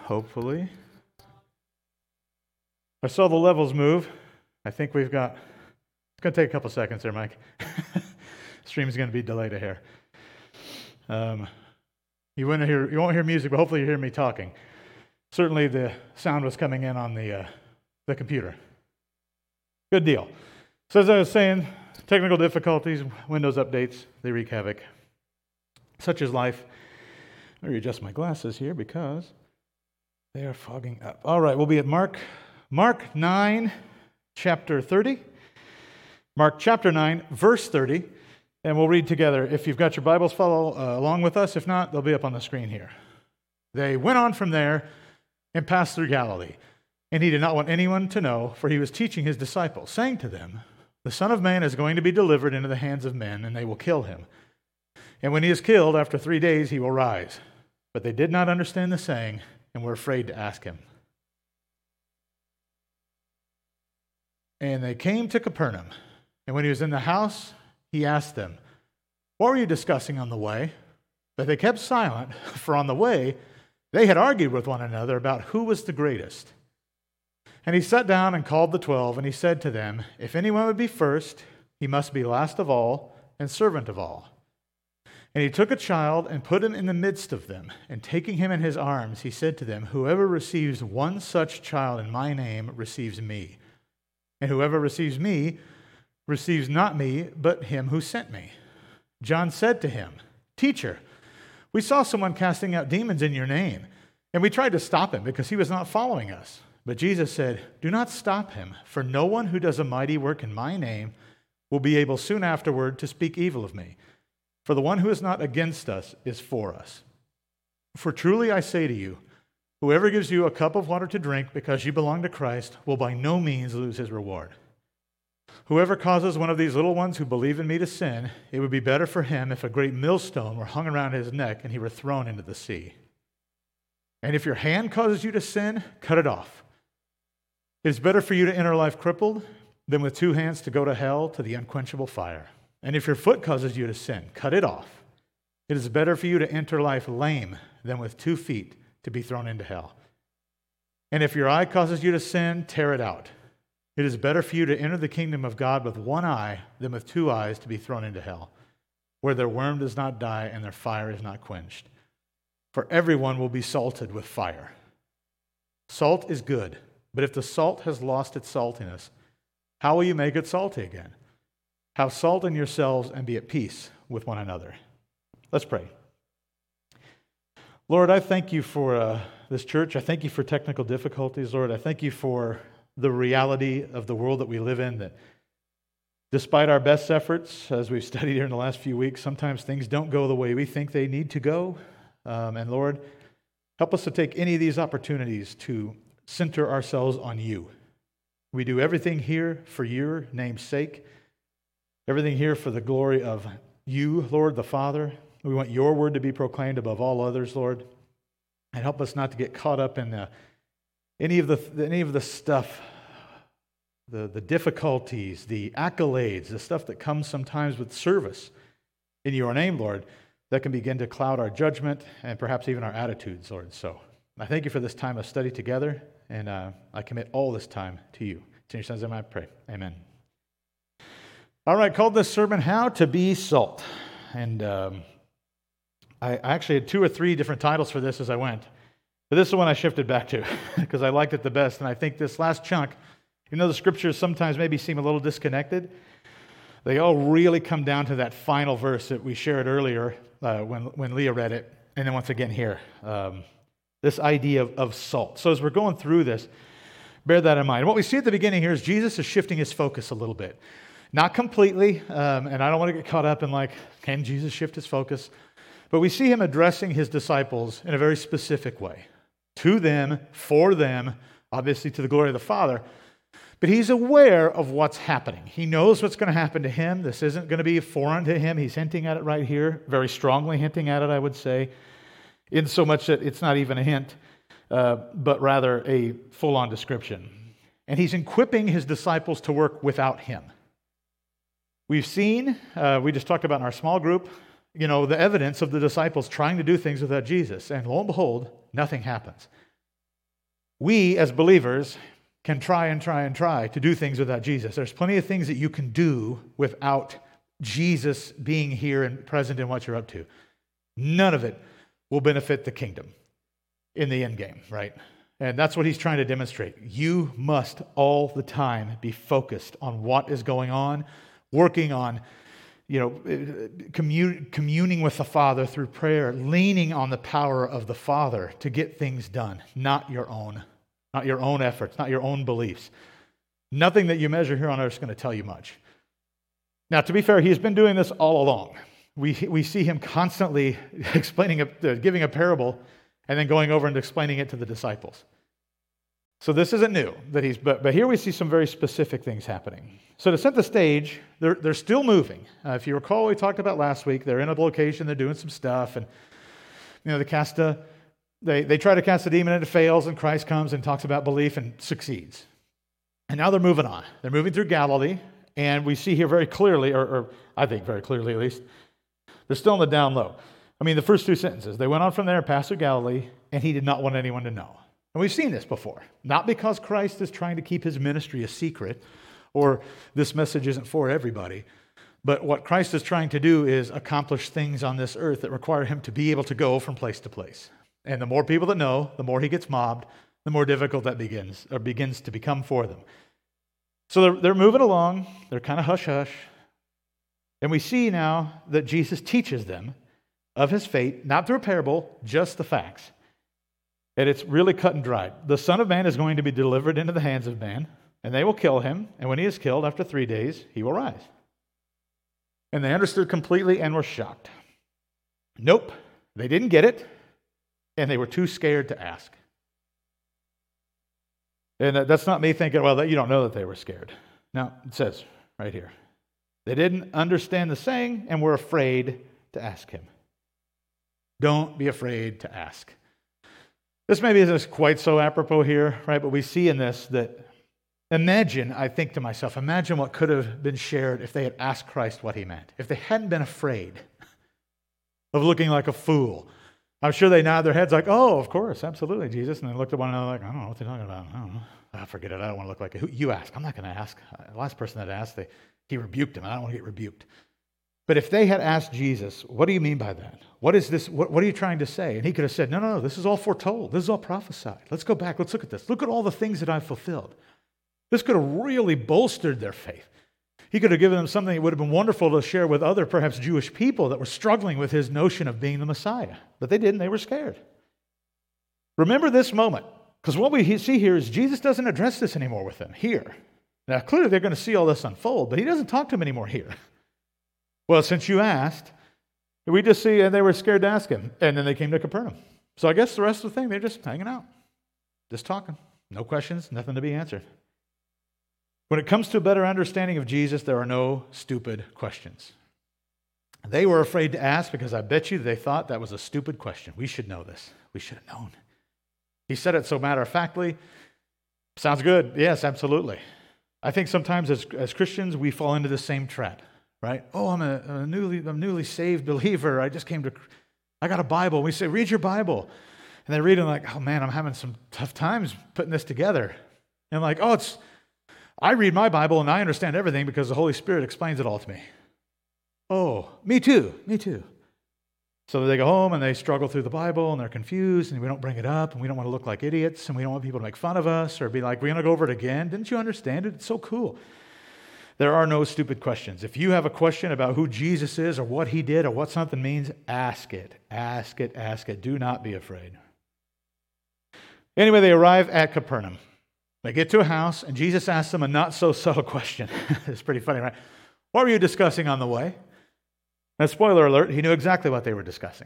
hopefully. I saw the levels move. I think we've got, it's going to take a couple seconds there, Mike. Stream's going to be delayed a hair. You won't hear music, but hopefully you hear me talking. Certainly the sound was coming in on the computer. Good deal. So as I was saying, technical difficulties, Windows updates, they wreak havoc. Such is life. Let me adjust my glasses here because they are fogging up. All right, we'll be at Mark 9, chapter 30. Mark chapter 9, verse 30. And we'll read together. If you've got your Bibles, follow along with us. If not, they'll be up on the screen here. They went on from there and passed through Galilee. And he did not want anyone to know, for he was teaching his disciples, saying to them, "The Son of Man is going to be delivered into the hands of men, and they will kill him. And when he is killed, after 3 days he will rise." But they did not understand the saying, and were afraid to ask him. And they came to Capernaum. And when he was in the house, he asked them, "What were you discussing on the way?" But they kept silent, for on the way they had argued with one another about who was the greatest. And he sat down and called the 12, and he said to them, "If anyone would be first, he must be last of all and servant of all." And he took a child and put him in the midst of them, and taking him in his arms, he said to them, "Whoever receives one such child in my name receives me. And whoever receives me receives not me, but him who sent me." John said to him, "Teacher, we saw someone casting out demons in your name, and we tried to stop him because he was not following us." But Jesus said, "Do not stop him, for no one who does a mighty work in my name will be able soon afterward to speak evil of me. For the one who is not against us is for us. For truly I say to you, whoever gives you a cup of water to drink because you belong to Christ will by no means lose his reward. Whoever causes one of these little ones who believe in me to sin, it would be better for him if a great millstone were hung around his neck and he were thrown into the sea. And if your hand causes you to sin, cut it off. It is better for you to enter life crippled than with 2 hands to go to hell, to the unquenchable fire. And if your foot causes you to sin, cut it off. It is better for you to enter life lame than with 2 feet to be thrown into hell. And if your eye causes you to sin, tear it out. It is better for you to enter the kingdom of God with 1 eye than with 2 eyes to be thrown into hell, where their worm does not die and their fire is not quenched. For everyone will be salted with fire. Salt is good, but if the salt has lost its saltiness, how will you make it salty again? Have salt in yourselves and be at peace with one another." Let's pray. Lord, I thank you for this church. I thank you for technical difficulties, Lord. I thank you for the reality of the world that we live in, that despite our best efforts, as we've studied here in the last few weeks, sometimes things don't go the way we think they need to go. And Lord, help us to take any of these opportunities to center ourselves on you. We do everything here for your name's sake, everything here for the glory of you, Lord the Father. We want your word to be proclaimed above all others, Lord. And help us not to get caught up in any of the stuff, the difficulties, the accolades, the stuff that comes sometimes with service in your name, Lord, that can begin to cloud our judgment and perhaps even our attitudes, Lord. So I thank you for this time of study together, and I commit all this time to you. It's in your son's name I pray. Amen. All right, called this sermon, How to Be Salt. And I actually had 2 or 3 different titles for this as I went. But this is the one I shifted back to because I liked it the best. And I think this last chunk, the scriptures sometimes maybe seem a little disconnected. They all really come down to that final verse that we shared earlier when Leah read it. And then once again here, this idea of salt. So as we're going through this, bear that in mind. What we see at the beginning here is Jesus is shifting his focus a little bit. Not completely, and I don't want to get caught up in can Jesus shift his focus? But we see him addressing his disciples in a very specific way. To them, for them, obviously to the glory of the Father. But he's aware of what's happening. He knows what's going to happen to him. This isn't going to be foreign to him. He's hinting at it right here, very strongly hinting at it, I would say, in so much that it's not even a hint, but rather a full-on description. And he's equipping his disciples to work without him. We've seen, we just talked about in our small group, the evidence of the disciples trying to do things without Jesus. And lo and behold, nothing happens. We, as believers, can try and try and try to do things without Jesus. There's plenty of things that you can do without Jesus being here and present in what you're up to. None of it will benefit the kingdom in the end game, right? And that's what he's trying to demonstrate. You must all the time be focused on what is going on, working on, communing with the Father through prayer, leaning on the power of the Father to get things done, not your own efforts, not your own beliefs. Nothing that you measure here on earth is going to tell you much. Now, to be fair, he's been doing this all along. We see him constantly giving a parable and then going over and explaining it to the disciples. So this isn't new, but here we see some very specific things happening. So to set the stage, they're still moving. If you recall, we talked about last week, they're in a location, they're doing some stuff, and they try to cast a demon and it fails, and Christ comes and talks about belief and succeeds. And now they're moving on. They're moving through Galilee, and we see here very clearly, or I think very clearly at least, they're still in the down low. The first two sentences, they went on from there and passed through Galilee, and he did not want anyone to know. And we've seen this before. Not because Christ is trying to keep his ministry a secret, or this message isn't for everybody, but what Christ is trying to do is accomplish things on this earth that require him to be able to go from place to place. And the more people that know, the more he gets mobbed, the more difficult that begins to become for them. So they're moving along, they're kind of hush-hush, and we see now that Jesus teaches them of his fate, not through a parable, just the facts. And it's really cut and dried. The Son of Man is going to be delivered into the hands of man, and they will kill him, and when he is killed, after 3 days, he will rise. And they understood completely and were shocked. Nope, they didn't get it, and they were too scared to ask. And that's not me thinking, well, you don't know that they were scared. No, it says right here. They didn't understand the saying and were afraid to ask him. Don't be afraid to ask. This maybe isn't quite so apropos here, right? But we see in this that I think to myself, imagine what could have been shared if they had asked Christ what he meant. If they hadn't been afraid of looking like a fool. I'm sure they nod their heads like, oh, of course, absolutely, Jesus. And they looked at one another like, I don't know what they're talking about. I don't know. Forget it. I don't want to look like it. You ask. I'm not going to ask. The last person that asked, he rebuked him. I don't want to get rebuked. But if they had asked Jesus, what do you mean by that? What is this? What are you trying to say? And he could have said, no, this is all foretold. This is all prophesied. Let's go back. Let's look at this. Look at all the things that I've fulfilled. This could have really bolstered their faith. He could have given them something that would have been wonderful to share with other, perhaps Jewish people that were struggling with his notion of being the Messiah. But they didn't. They were scared. Remember this moment, because what we see here is Jesus doesn't address this anymore with them here. Now, clearly they're going to see all this unfold, but he doesn't talk to them anymore here. Well, since you asked, we just see, and they were scared to ask him, and then they came to Capernaum. So I guess the rest of the thing, they're just hanging out, just talking. No questions, nothing to be answered. When it comes to a better understanding of Jesus, there are no stupid questions. They were afraid to ask because I bet you they thought that was a stupid question. We should know this. We should have known. He said it so matter-of-factly. Sounds good. Yes, absolutely. I think sometimes as Christians, we fall into the same trap, right? Oh, I'm a newly saved believer. I got a Bible. We say, read your Bible. And they read it like, oh man, I'm having some tough times putting this together. And I'm like, I read my Bible and I understand everything because the Holy Spirit explains it all to me. Oh, me too. So they go home and they struggle through the Bible and they're confused and we don't bring it up and we don't want to look like idiots and we don't want people to make fun of us or be like, we're going to go over it again. Didn't you understand it? It's so cool. There are no stupid questions. If you have a question about who Jesus is or what he did or what something means, ask it. Ask it. Do not be afraid. Anyway, they arrive at Capernaum. They get to a house, and Jesus asks them a not-so-subtle question. It's pretty funny, right? What were you discussing on the way? Now, spoiler alert, he knew exactly what they were discussing.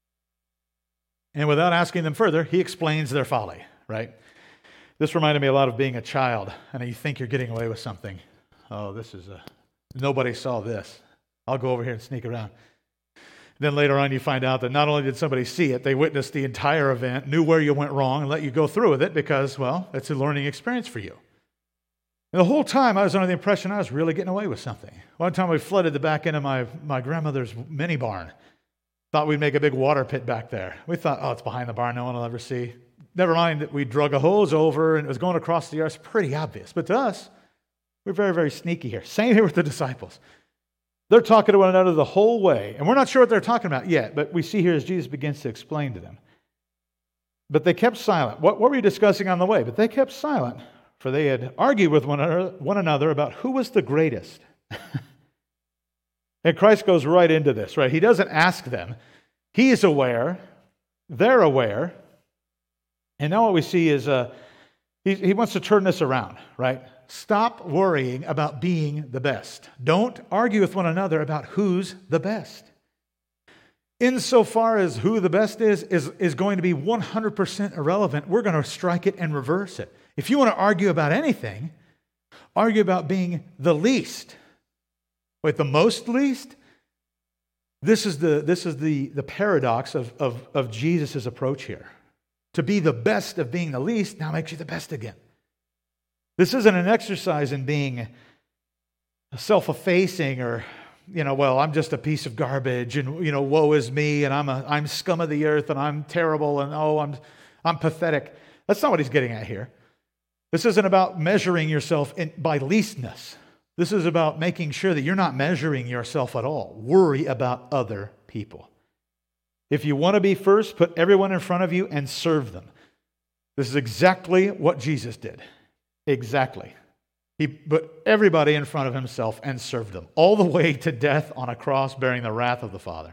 And without asking them further, he explains their folly, right? This reminded me a lot of being a child, and you think you're getting away with something. Oh, nobody saw this. I'll go over here and sneak around. Then later on, you find out that not only did somebody see it, they witnessed the entire event, knew where you went wrong, and let you go through with it because, well, it's a learning experience for you. And the whole time, I was under the impression I was really getting away with something. One time, we flooded the back end of my grandmother's mini barn. Thought we'd make a big water pit back there. We thought, it's behind the barn, no one will ever see. never mind that we drug a hose over and it was going across the earth. It's pretty obvious. But to us, we're very, very sneaky here. Same here with the disciples. They're talking to one another the whole way. And we're not sure what they're talking about yet, but we see here as Jesus begins to explain to them. But they kept silent. What were you discussing on the way? But they kept silent, for they had argued with one another about who was the greatest. And Christ goes right into this, right? He doesn't ask them. He is aware. They're aware. And now what we see is he wants to turn this around, right? Stop worrying about being the best. Don't argue with one another about who's the best. Insofar as who the best is going to be 100% irrelevant, we're going to strike it and reverse it. If you want to argue about anything, argue about being the least. Wait, the most least? This is the paradox of Jesus' approach here. To be the best of being the least now makes you the best again. This isn't an exercise in being self-effacing or, well, I'm just a piece of garbage and, woe is me and I'm scum of the earth and I'm terrible and, I'm pathetic. That's not what he's getting at here. This isn't about measuring yourself by leastness. This is about making sure that you're not measuring yourself at all. Worry about other people. If you want to be first, put everyone in front of you and serve them. This is exactly what Jesus did. Exactly. He put everybody in front of himself and served them, all the way to death on a cross bearing the wrath of the Father.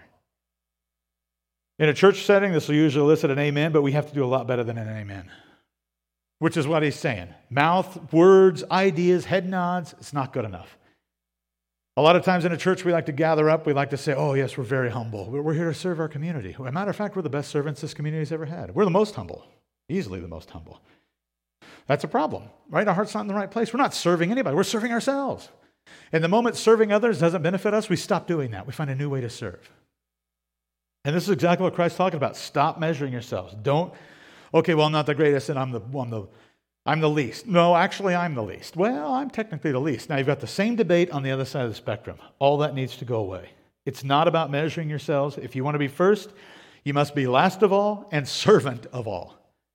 In a church setting, this will usually elicit an amen, but we have to do a lot better than an amen. Which is what he's saying. Mouth, words, ideas, head nods, it's not good enough. A lot of times in a church we like to gather up, we like to say, oh yes, we're very humble. We're here to serve our community. As a matter of fact, we're the best servants this community's ever had. We're the most humble, easily the most humble. That's a problem, right? Our heart's not in the right place. We're not serving anybody. We're serving ourselves. And the moment serving others doesn't benefit us, we stop doing that. We find a new way to serve. And this is exactly what Christ's talking about. Stop measuring yourselves. Don't, okay, well, I'm not the greatest and I'm the least. No, actually, I'm the least. Well, I'm technically the least. Now, you've got the same debate on the other side of the spectrum. All that needs to go away. It's not about measuring yourselves. If you want to be first, you must be last of all and servant of all.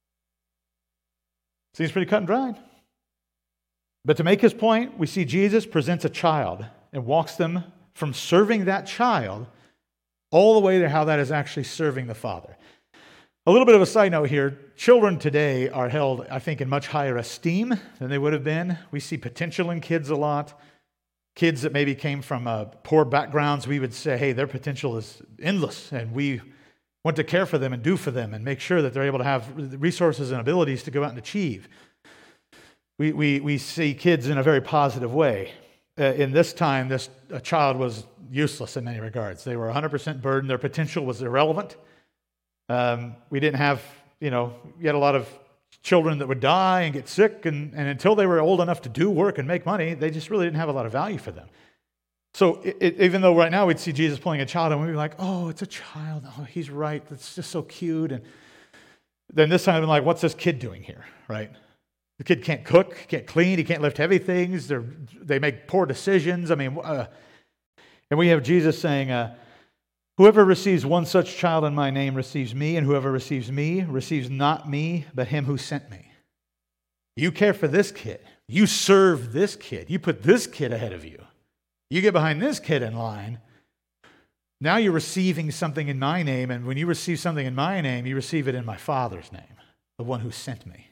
Seems pretty cut and dried. But to make his point, we see Jesus presents a child and walks them from serving that child all the way to how that is actually serving the Father. A little bit of a side note here. Children today are held, I think, in much higher esteem than they would have been. We see potential in kids a lot. Kids that maybe came from poor backgrounds, we would say, hey, their potential is endless, and we want to care for them and do for them and make sure that they're able to have resources and abilities to go out and achieve. We see kids in a very positive way. In this time, a child was useless in many regards. They were 100% burdened. Their potential was irrelevant. We didn't have, you had a lot of children that would die and get sick, and until they were old enough to do work and make money, they just really didn't have a lot of value for them. So even though right now we'd see Jesus pulling a child, and we'd be like, oh, it's a child. Oh, he's right. That's just so cute. And then this time, I'm like, what's this kid doing here, right? The kid can't cook, can't clean, he can't lift heavy things. They make poor decisions. And we have Jesus saying, whoever receives one such child in my name receives me, and whoever receives me receives not me, but him who sent me. You care for this kid. You serve this kid. You put this kid ahead of you. You get behind this kid in line. Now you're receiving something in my name, and when you receive something in my name, you receive it in my Father's name, the one who sent me.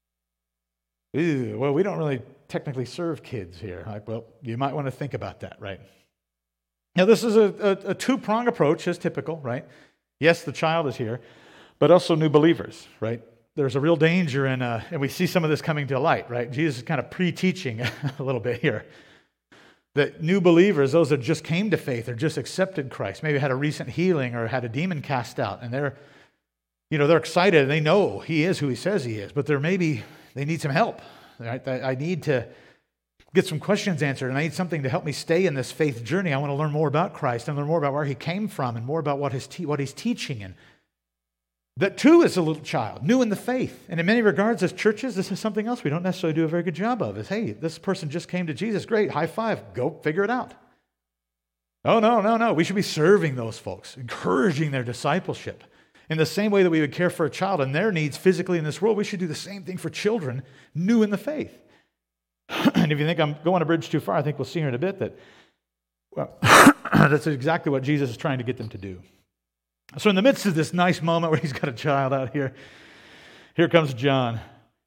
Ew, well, we don't really technically serve kids here. Well, you might want to think about that, right? Now, this is a two-prong approach, as typical, right? Yes, the child is here, but also new believers, right? There's a real danger in, and we see some of this coming to light, right? Jesus is kind of pre-teaching a little bit here. That new believers, those that just came to faith or just accepted Christ, maybe had a recent healing or had a demon cast out, and they're excited and they know He is who He says He is, but they need some help. Right? I need to get some questions answered, and I need something to help me stay in this faith journey. I want to learn more about Christ and learn more about where He came from and more about what He's teaching. And that too is a little child, new in the faith. And in many regards, as churches, this is something else we don't necessarily do a very good job of. Is, hey, this person just came to Jesus. Great, high five. Go figure it out. Oh, no. We should be serving those folks, encouraging their discipleship. In the same way that we would care for a child and their needs physically in this world, we should do the same thing for children new in the faith. And if you think I'm going a bridge too far, I think we'll see here in a bit that, well, that's exactly what Jesus is trying to get them to do. So in the midst of this nice moment where he's got a child out here, here comes John.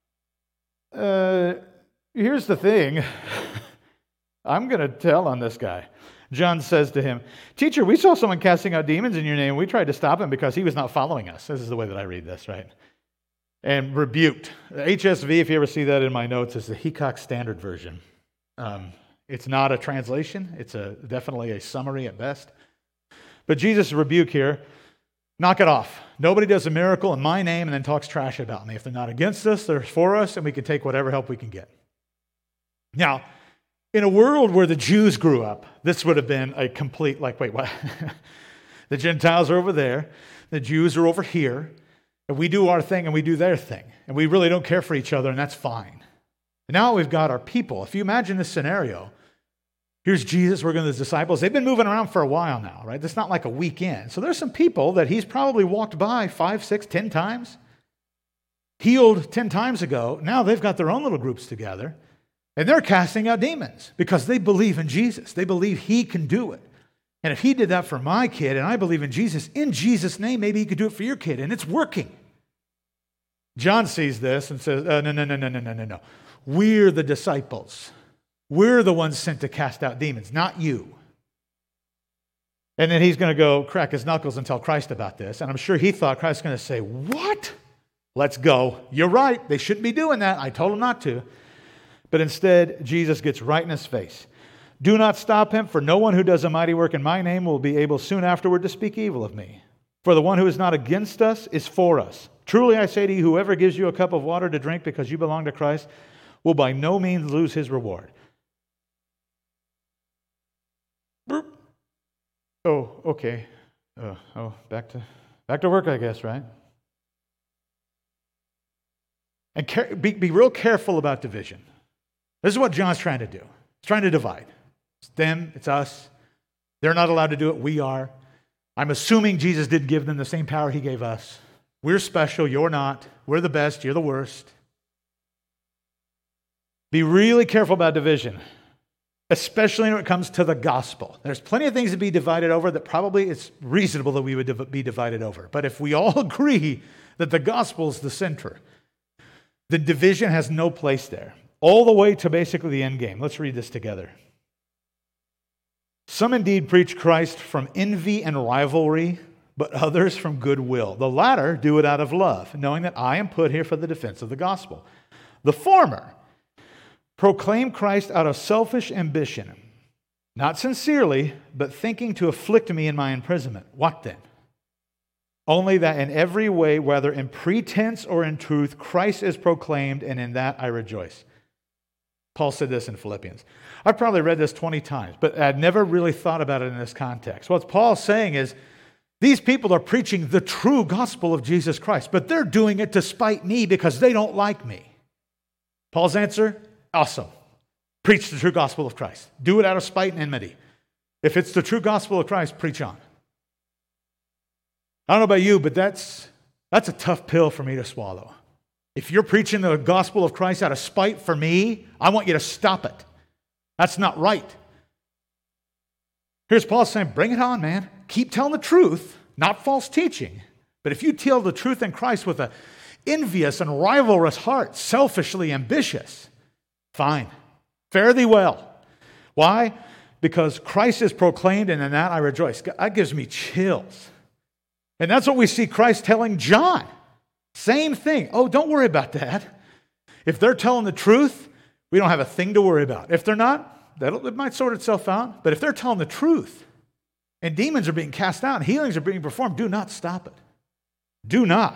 Here's the thing. I'm going to tell on this guy. John says to him, "Teacher, we saw someone casting out demons in your name. We tried to stop him because he was not following us." This is the way that I read this, right? And rebuked. HSV, if you ever see that in my notes, is the Heacock Standard Version. It's not a translation. It's definitely a summary at best. But Jesus' rebuke here, knock it off. Nobody does a miracle in my name and then talks trash about me. If they're not against us, they're for us, and we can take whatever help we can get. Now, in a world where the Jews grew up, this would have been a complete, like, wait, what? The Gentiles are over there, the Jews are over here, and we do our thing and we do their thing, and we really don't care for each other, and that's fine. And now we've got our people. If you imagine this scenario, here's Jesus working with his disciples. They've been moving around for a while now, right? It's not like a weekend. So there's some people that he's probably walked by 5, 6, 10 times, healed 10 times ago. Now they've got their own little groups together. And they're casting out demons because they believe in Jesus. They believe he can do it. And if he did that for my kid, and I believe in Jesus' name, maybe he could do it for your kid. And it's working. John sees this and says, no. We're the disciples. We're the ones sent to cast out demons, not you. And then he's going to go crack his knuckles and tell Christ about this. And I'm sure he thought Christ was going to say, what? Let's go. You're right. They shouldn't be doing that. I told them not to. But instead, Jesus gets right in his face. "Do not stop him, for no one who does a mighty work in my name will be able soon afterward to speak evil of me. For the one who is not against us is for us. Truly I say to you, whoever gives you a cup of water to drink because you belong to Christ will by no means lose his reward." Oh, okay. Back to work, I guess, right? And be real careful about division. This is what John's trying to do. He's trying to divide. It's them, it's us. They're not allowed to do it, we are. I'm assuming Jesus didn't give them the same power he gave us. We're special, you're not. We're the best, you're the worst. Be really careful about division, especially when it comes to the gospel. There's plenty of things to be divided over that probably it's reasonable that we would be divided over. But if we all agree that the gospel is the center, the division has no place there. All the way to basically the end game. Let's read this together. "Some indeed preach Christ from envy and rivalry, but others from goodwill. The latter do it out of love, knowing that I am put here for the defense of the gospel. The former proclaim Christ out of selfish ambition, not sincerely, but thinking to afflict me in my imprisonment. What then? Only that in every way, whether in pretense or in truth, Christ is proclaimed, and in that I rejoice." Paul said this in Philippians. I've probably read this 20 times, but I'd never really thought about it in this context. What Paul's saying is, these people are preaching the true gospel of Jesus Christ, but they're doing it to spite me because they don't like me. Paul's answer, awesome. Preach the true gospel of Christ. Do it out of spite and enmity. If it's the true gospel of Christ, preach on. I don't know about you, but that's a tough pill for me to swallow. If you're preaching the gospel of Christ out of spite for me, I want you to stop it. That's not right. Here's Paul saying, bring it on, man. Keep telling the truth, not false teaching. But if you tell the truth in Christ with an envious and rivalrous heart, selfishly ambitious, fine. Fare thee well. Why? Because Christ is proclaimed, and in that I rejoice. That gives me chills. And that's what we see Christ telling John. Same thing. Oh, don't worry about that. If they're telling the truth, we don't have a thing to worry about. If they're not, it might sort itself out. But if they're telling the truth, and demons are being cast out, and healings are being performed, do not stop it. Do not.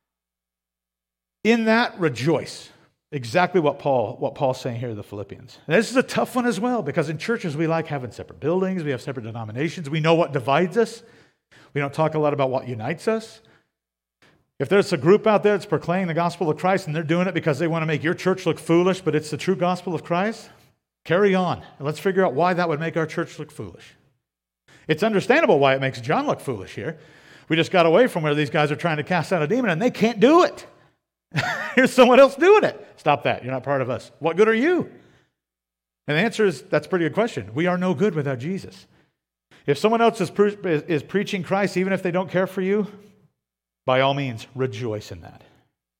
In that, rejoice. Exactly what Paul's saying here to the Philippians. And this is a tough one as well, because in churches we like having separate buildings, we have separate denominations, we know what divides us. We don't talk a lot about what unites us. If there's a group out there that's proclaiming the gospel of Christ and they're doing it because they want to make your church look foolish, but it's the true gospel of Christ, carry on. And let's figure out why that would make our church look foolish. It's understandable why it makes John look foolish here. We just got away from where these guys are trying to cast out a demon, and they can't do it. Here's someone else doing it. Stop that. You're not part of us. What good are you? And the answer is, that's a pretty good question. We are no good without Jesus. If someone else is preaching Christ, even if they don't care for you, by all means, rejoice in that.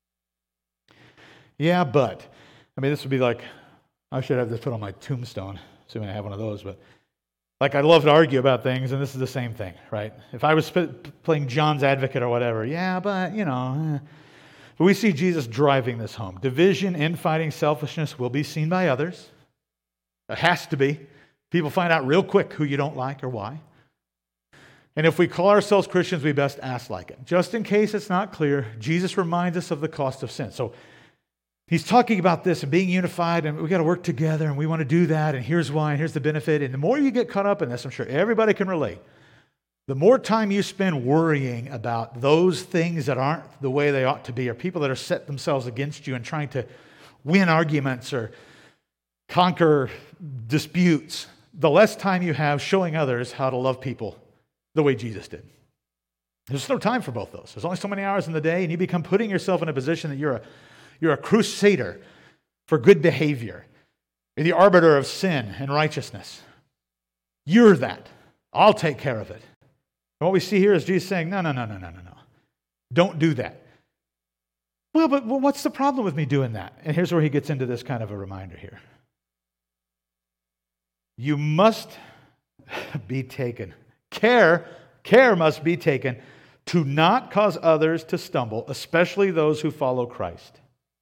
Yeah, but, this would be like, I should have this put on my tombstone, assuming I have one of those, but like I love to argue about things, and this is the same thing, right? If I was playing John's advocate or whatever, yeah, but, But we see Jesus driving this home. Division, infighting, selfishness will be seen by others. It has to be. People find out real quick who you don't like or why. And if we call ourselves Christians, we best act like it. Just in case it's not clear, Jesus reminds us of the cost of sin. So he's talking about this and being unified, and we got to work together, and we want to do that, and here's why, and here's the benefit. And the more you get caught up in this, I'm sure everybody can relate. The more time you spend worrying about those things that aren't the way they ought to be, or people that are set themselves against you and trying to win arguments or conquer disputes, the less time you have showing others how to love people the way Jesus did. There's no time for both those. There's only so many hours in the day, and you become putting yourself in a position that you're a crusader for good behavior. You're the arbiter of sin and righteousness. You're that. I'll take care of it. And what we see here is Jesus saying, no. Don't do that. Well, but what's the problem with me doing that? And here's where he gets into this kind of a reminder here. You must be taken. Care must be taken to not cause others to stumble, especially those who follow Christ.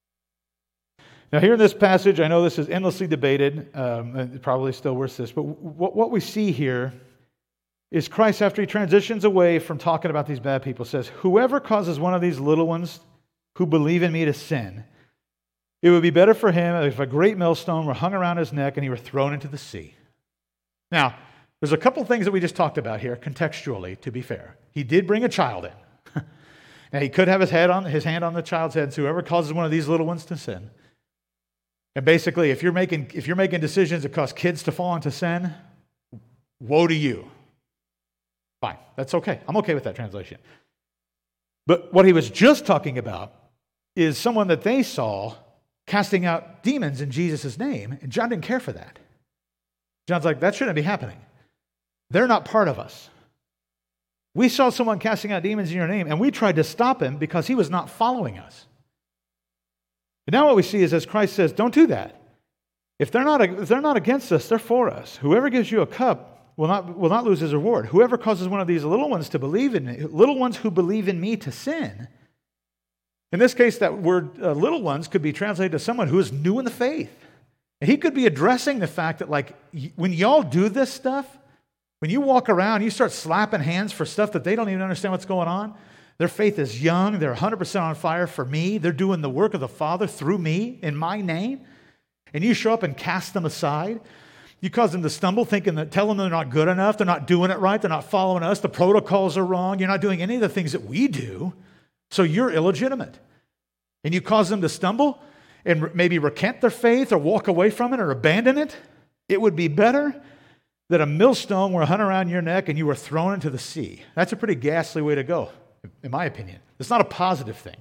Now, here in this passage, I know this is endlessly debated, and probably still worth this, but what we see here is Christ, after he transitions away from talking about these bad people, says, whoever causes one of these little ones who believe in me to sin, it would be better for him if a great millstone were hung around his neck and he were thrown into the sea. Now, there's a couple things that we just talked about here, contextually, to be fair. He did bring a child in. Now, he could have his hand on the child's head, so whoever causes one of these little ones to sin. And basically, if you're making decisions that cause kids to fall into sin, woe to you. Fine, that's okay. I'm okay with that translation. But what he was just talking about is someone that they saw casting out demons in Jesus' name, and John didn't care for that. John's like, that shouldn't be happening. They're not part of us. We saw someone casting out demons in your name, and we tried to stop him because he was not following us. But now what we see is, as Christ says, don't do that. If they're not against us, they're for us. Whoever gives you a cup will not lose his reward. Whoever causes one of these little ones to believe in me, little ones who believe in me to sin. In this case, that word little ones could be translated to someone who is new in the faith. And he could be addressing the fact that, like, when y'all do this stuff, when you walk around, you start slapping hands for stuff that they don't even understand what's going on. Their faith is young. They're 100% on fire for me. They're doing the work of the Father through me in my name. And you show up and cast them aside. You cause them to stumble, tell them they're not good enough, they're not doing it right, they're not following us, the protocols are wrong, you're not doing any of the things that we do, so you're illegitimate. And you cause them to stumble and maybe recant their faith or walk away from it or abandon it. It would be better that a millstone were hung around your neck and you were thrown into the sea. That's a pretty ghastly way to go, in my opinion. It's not a positive thing.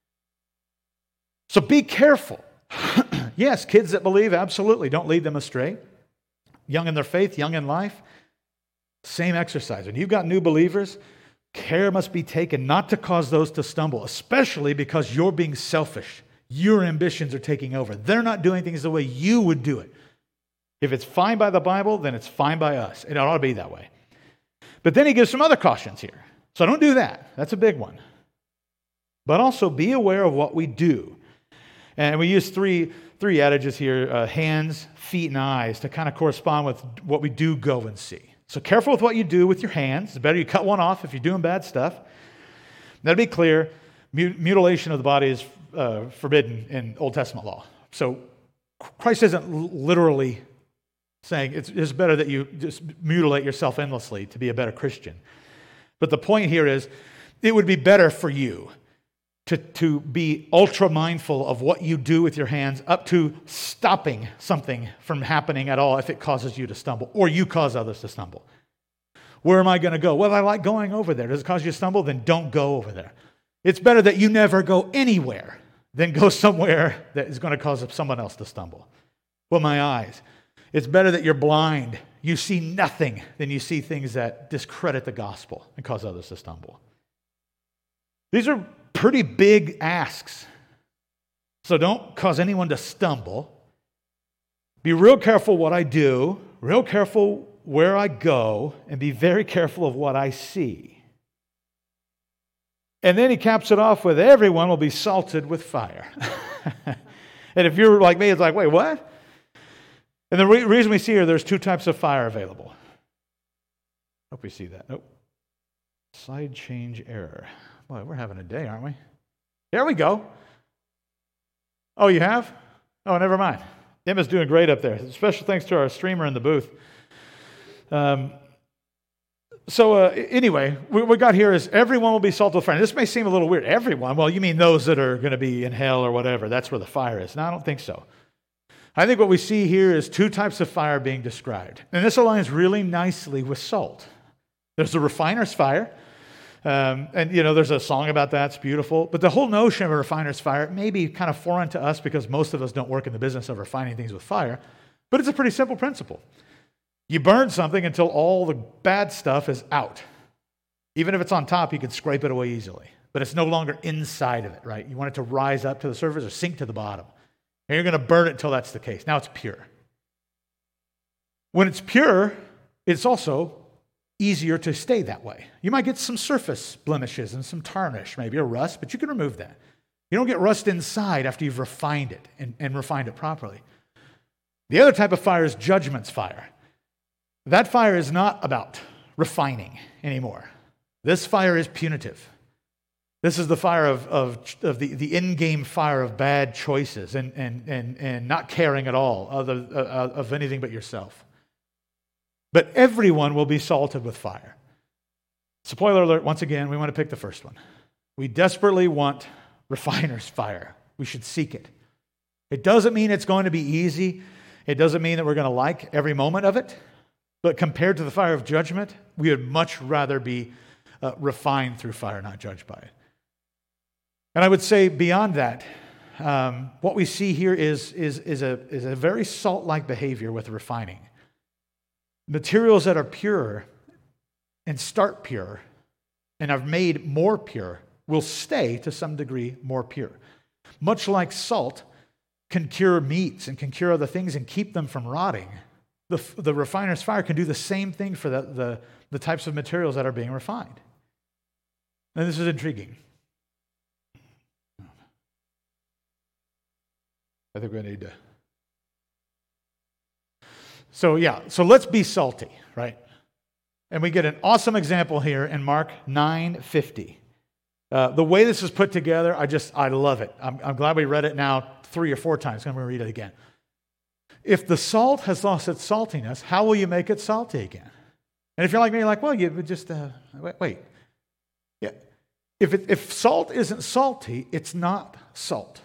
So be careful. Yes, kids that believe, absolutely, don't lead them astray. Young in their faith, young in life, same exercise. When you've got new believers, care must be taken not to cause those to stumble, especially because you're being selfish. Your ambitions are taking over. They're not doing things the way you would do it. If it's fine by the Bible, then it's fine by us. It ought to be that way. But then he gives some other cautions here. So don't do that. That's a big one. But also be aware of what we do. And we use three adages here, hands, feet, and eyes, to kind of correspond with what we do go and see. So careful with what you do with your hands. It's better you cut one off if you're doing bad stuff. That'll be clear. Mutilation of the body is forbidden in Old Testament law. So Christ isn't literally saying it's better that you just mutilate yourself endlessly to be a better Christian. But the point here is it would be better for you to be ultra mindful of what you do with your hands, up to stopping something from happening at all if it causes you to stumble or you cause others to stumble. Where am I going to go? Well, I like going over there. Does it cause you to stumble? Then don't go over there. It's better that you never go anywhere than go somewhere that is going to cause someone else to stumble. Well, my eyes. It's better that you're blind. You see nothing than you see things that discredit the gospel and cause others to stumble. These are pretty big asks. So don't cause anyone to stumble. Be real careful what I do, real careful where I go, and be very careful of what I see. And then he caps it off with, everyone will be salted with fire. And if you're like me, it's like, wait, what? And the reason we see here, there's two types of fire available. Hope we see that. Nope. Slide change error. Boy, we're having a day, aren't we? There we go. Oh, you have? Oh, never mind. Emma's doing great up there. Special thanks to our streamer in the booth. Anyway, what we got here is everyone will be salted with fire. This may seem a little weird. Everyone? Well, you mean those that are going to be in hell or whatever. That's where the fire is. No, I don't think so. I think what we see here is two types of fire being described. And this aligns really nicely with salt. There's the refiner's fire. There's a song about that. It's beautiful. But the whole notion of a refiner's fire may be kind of foreign to us because most of us don't work in the business of refining things with fire. But it's a pretty simple principle. You burn something until all the bad stuff is out. Even if it's on top, you can scrape it away easily. But it's no longer inside of it, right? You want it to rise up to the surface or sink to the bottom. And you're going to burn it until that's the case. Now it's pure. When it's pure, it's also easier to stay that way. You might get some surface blemishes and some tarnish, maybe a rust, but you can remove that. You don't get rust inside after you've refined it and refined it properly. The other type of fire is judgment's fire. That fire is not about refining anymore. This fire is punitive. This is the fire of the in-game fire of bad choices and not caring at all of anything but yourself. But everyone will be salted with fire. Spoiler alert, once again, we want to pick the first one. We desperately want refiner's fire. We should seek it. It doesn't mean it's going to be easy. It doesn't mean that we're going to like every moment of it. But compared to the fire of judgment, we would much rather be refined through fire, not judged by it. And I would say beyond that, what we see here is a very salt-like behavior with refining. Materials that are pure and start pure and are made more pure will stay to some degree more pure. Much like salt can cure meats and can cure other things and keep them from rotting, the refiner's fire can do the same thing for the types of materials that are being refined. And this is intriguing. I think we need to. So let's be salty, right? And we get an awesome example here in Mark 9:50. The way this is put together, I love it. I'm glad we read it now 3 or 4 times. I'm going to read it again. If the salt has lost its saltiness, how will you make it salty again? And if you're like me, you're like, well, you would just, wait. Yeah. If salt isn't salty, it's not salt.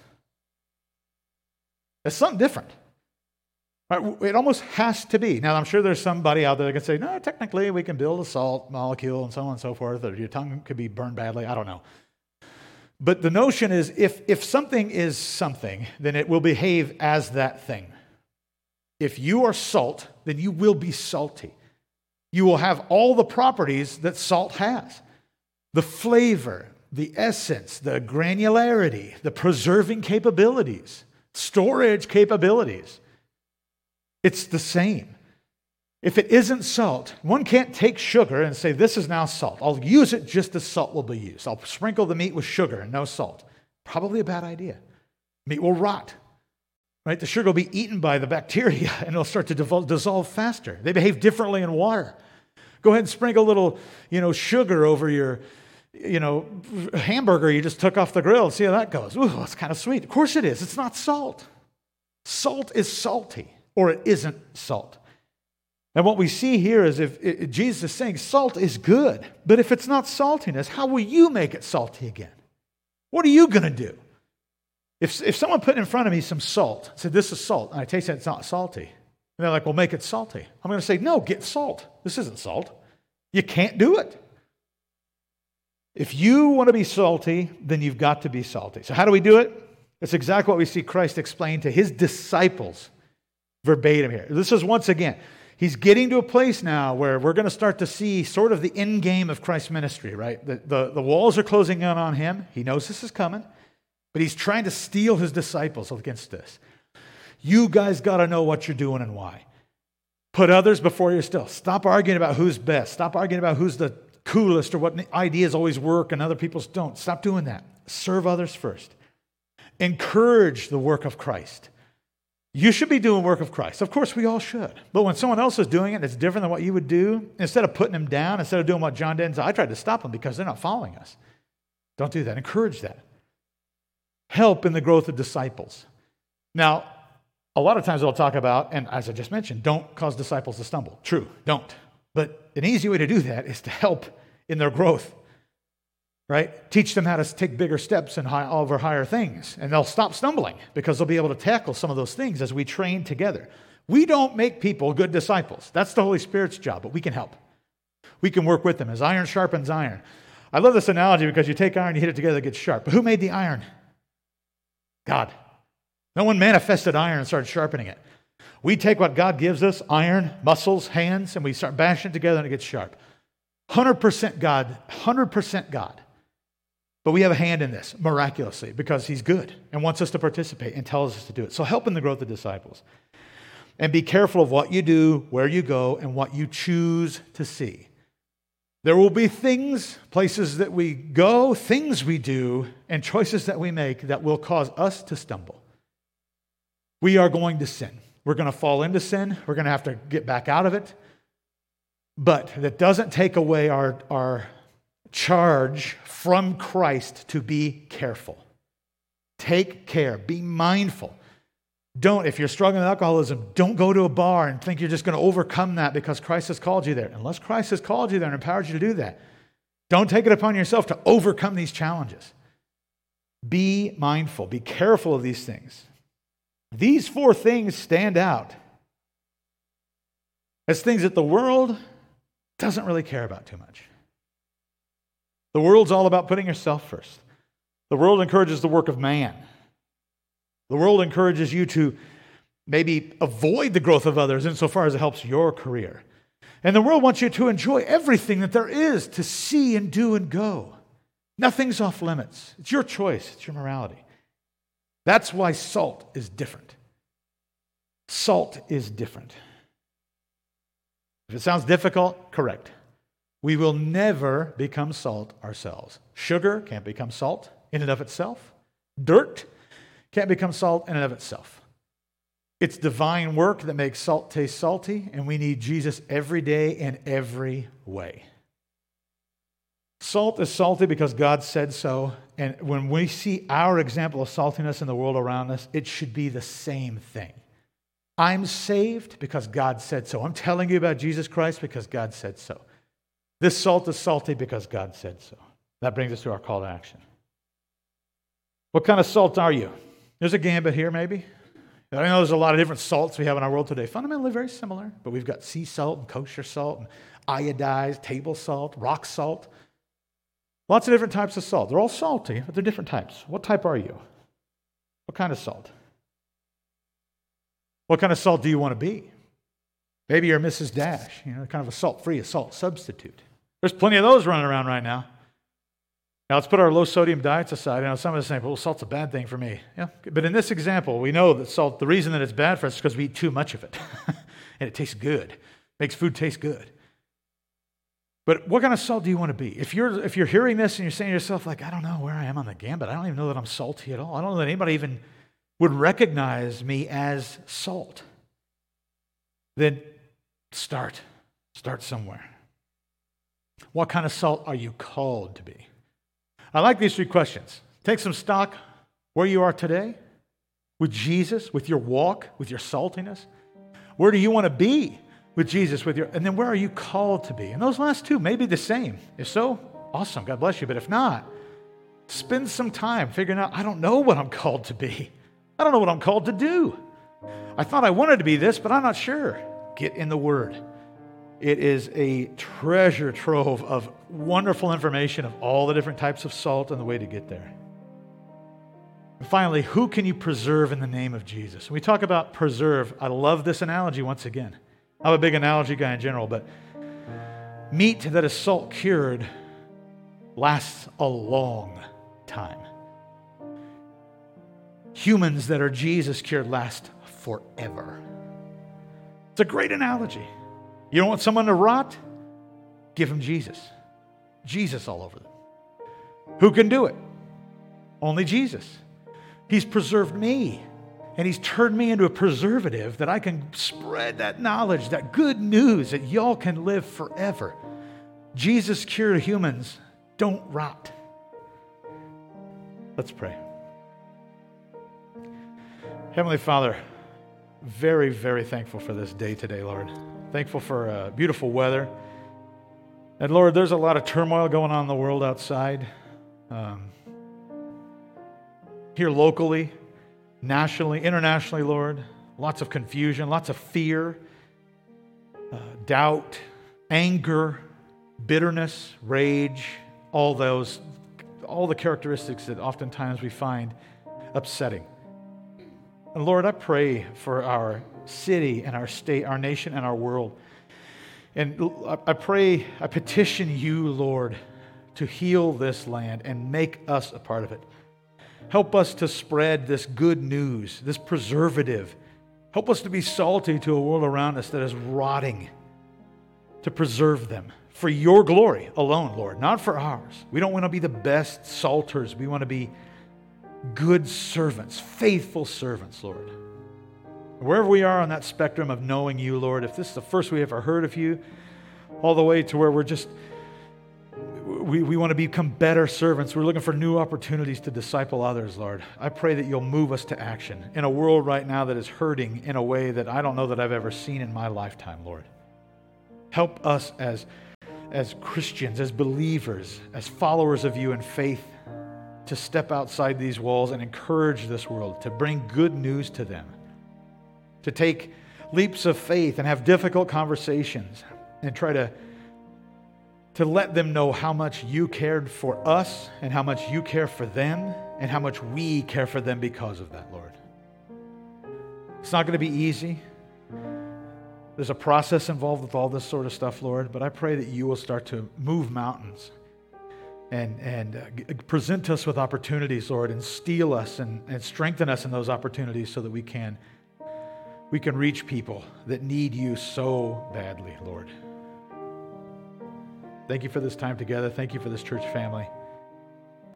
It's something different. Right? It almost has to be. Now, I'm sure there's somebody out there that can say, no, technically we can build a salt molecule and so on and so forth, or your tongue could be burned badly. I don't know. But the notion is if something is something, then it will behave as that thing. If you are salt, then you will be salty. You will have all the properties that salt has. The flavor, the essence, the granularity, the preserving capabilities, storage capabilities. It's the same. If it isn't salt, one can't take sugar and say, this is now salt. I'll use it just as salt will be used. I'll sprinkle the meat with sugar and no salt. Probably a bad idea. Meat will rot. Right? The sugar will be eaten by the bacteria and it'll start to dissolve faster. They behave differently in water. Go ahead and sprinkle a little, sugar over your, hamburger you just took off the grill and see how that goes. Ooh, that's kind of sweet. Of course it is. It's not salt. Salt is salty or it isn't salt. And what we see here is Jesus is saying salt is good, but if it's not saltiness, how will you make it salty again? What are you going to do? If someone put in front of me some salt, said this is salt, and I taste it, it's not salty, and they're like, well, make it salty. I'm going to say, no, get salt. This isn't salt. You can't do it. If you want to be salty, then you've got to be salty. So how do we do it? It's exactly what we see Christ explain to his disciples verbatim here. This is once again, he's getting to a place now where we're going to start to see sort of the end game of Christ's ministry, right? The walls are closing in on him. He knows this is coming, but he's trying to steel his disciples against this. You guys got to know what you're doing and why. Put others before yourself. Stop arguing about who's best. Stop arguing about who's the coolest or what ideas always work and other people's don't. Stop doing that. Serve others first. Encourage the work of Christ. You should be doing work of Christ. Of course, we all should. But when someone else is doing it, it's different than what you would do. Instead of putting them down, instead of doing what John did, and I tried to stop them because they're not following us. Don't do that. Encourage that. Help in the growth of disciples. Now, a lot of times I'll talk about, and as I just mentioned, don't cause disciples to stumble. True, don't. But an easy way to do that is to help in their growth. Right? Teach them how to take bigger steps and over higher things. And they'll stop stumbling because they'll be able to tackle some of those things as we train together. We don't make people good disciples. That's the Holy Spirit's job, but we can help. We can work with them as iron sharpens iron. I love this analogy because you take iron, you hit it together, it gets sharp. But who made the iron? God. No one manifested iron and started sharpening it. We take what God gives us, iron, muscles, hands, and we start bashing it together and it gets sharp. 100% God, 100% God. But we have a hand in this, miraculously, because he's good and wants us to participate and tells us to do it. So help in the growth of disciples. And be careful of what you do, where you go, and what you choose to see. There will be things, places that we go, things we do, and choices that we make that will cause us to stumble. We are going to sin. We're going to fall into sin. We're going to have to get back out of it. But that doesn't take away our charge from Christ to be careful. Take care. Be mindful. Don't, if you're struggling with alcoholism, don't go to a bar and think you're just going to overcome that because Christ has called you there. Unless Christ has called you there and empowered you to do that, don't take it upon yourself to overcome these challenges. Be mindful. Be careful of these things. These 4 things stand out as things that the world doesn't really care about too much. The world's all about putting yourself first. The world encourages the work of man. The world encourages you to maybe avoid the growth of others insofar as it helps your career. And the world wants you to enjoy everything that there is to see and do and go. Nothing's off limits. It's your choice. It's your morality. That's why salt is different. Salt is different. If it sounds difficult, correct. We will never become salt ourselves. Sugar can't become salt in and of itself. Dirt can't become salt in and of itself. It's divine work that makes salt taste salty, and we need Jesus every day in every way. Salt is salty because God said so, and when we see our example of saltiness in the world around us, it should be the same thing. I'm saved because God said so. I'm telling you about Jesus Christ because God said so. This salt is salty because God said so. That brings us to our call to action. What kind of salt are you? There's a gambit here, maybe. I know there's a lot of different salts we have in our world today. Fundamentally very similar, but we've got sea salt and kosher salt and iodized, table salt, rock salt. Lots of different types of salt. They're all salty, but they're different types. What type are you? What kind of salt? What kind of salt do you want to be? Maybe you're Mrs. Dash, kind of a salt-free, a salt substitute. There's plenty of those running around right now. Now, let's put our low-sodium diets aside. Some of us say, well, salt's a bad thing for me. Yeah, but in this example, we know that salt, the reason that it's bad for us is because we eat too much of it. And it tastes good. Makes food taste good. But what kind of salt do you want to be? If you're hearing this and you're saying to yourself, like, I don't know where I am on the gambit. I don't even know that I'm salty at all. I don't know that anybody even would recognize me as salt. Then start somewhere. What kind of salt are you called to be? I like these 3 questions. Take some stock where you are today with Jesus, with your walk, with your saltiness. Where do you want to be with Jesus, and then where are you called to be? And those last 2 may be the same. If so, awesome, God bless you. But if not, spend some time figuring out, I don't know what I'm called to be. I don't know what I'm called to do. I thought I wanted to be this, but I'm not sure. Get in the Word. It is a treasure trove of wonderful information of all the different types of salt and the way to get there. And finally, who can you preserve in the name of Jesus? When we talk about preserve, I love this analogy once again. I'm a big analogy guy in general, but meat that is salt cured lasts a long time. Humans that are Jesus cured last forever. It's a great analogy. You don't want someone to rot? Give them Jesus. Jesus all over them. Who can do it? Only Jesus. He's preserved me, and He's turned me into a preservative that I can spread that knowledge, that good news that y'all can live forever. Jesus cured humans don't rot. Let's pray. Heavenly Father, very, very thankful for this day today, Lord. Thankful for beautiful weather. And Lord, there's a lot of turmoil going on in the world outside. Here locally, nationally, internationally, Lord. Lots of confusion, lots of fear, doubt, anger, bitterness, rage, all the characteristics that oftentimes we find upsetting. And Lord, I pray for our city and our state, our nation and our world. And I petition you, Lord, to heal this land and make us a part of it. Help us to spread this good news, this preservative. Help us to be salty to a world around us that is rotting, to preserve them for your glory alone, Lord, not for ours. We don't want to be the best salters. We want to be good servants, faithful servants, Lord. Wherever we are on that spectrum of knowing you, Lord, if this is the first we ever heard of you, all the way to where we want to become better servants. We're looking for new opportunities to disciple others, Lord. I pray that you'll move us to action in a world right now that is hurting in a way that I don't know that I've ever seen in my lifetime, Lord. Help us as Christians, as believers, as followers of you in faith, to step outside these walls and encourage this world, to bring good news to them, to take leaps of faith and have difficult conversations and try to let them know how much you cared for us and how much you care for them and how much we care for them because of that, Lord. It's not going to be easy. There's a process involved with all this sort of stuff, Lord, but I pray that you will start to move mountains and present us with opportunities, Lord, and steel us and strengthen us in those opportunities so that we can reach people that need you so badly, Lord. Thank you for this time together. Thank you for this church family.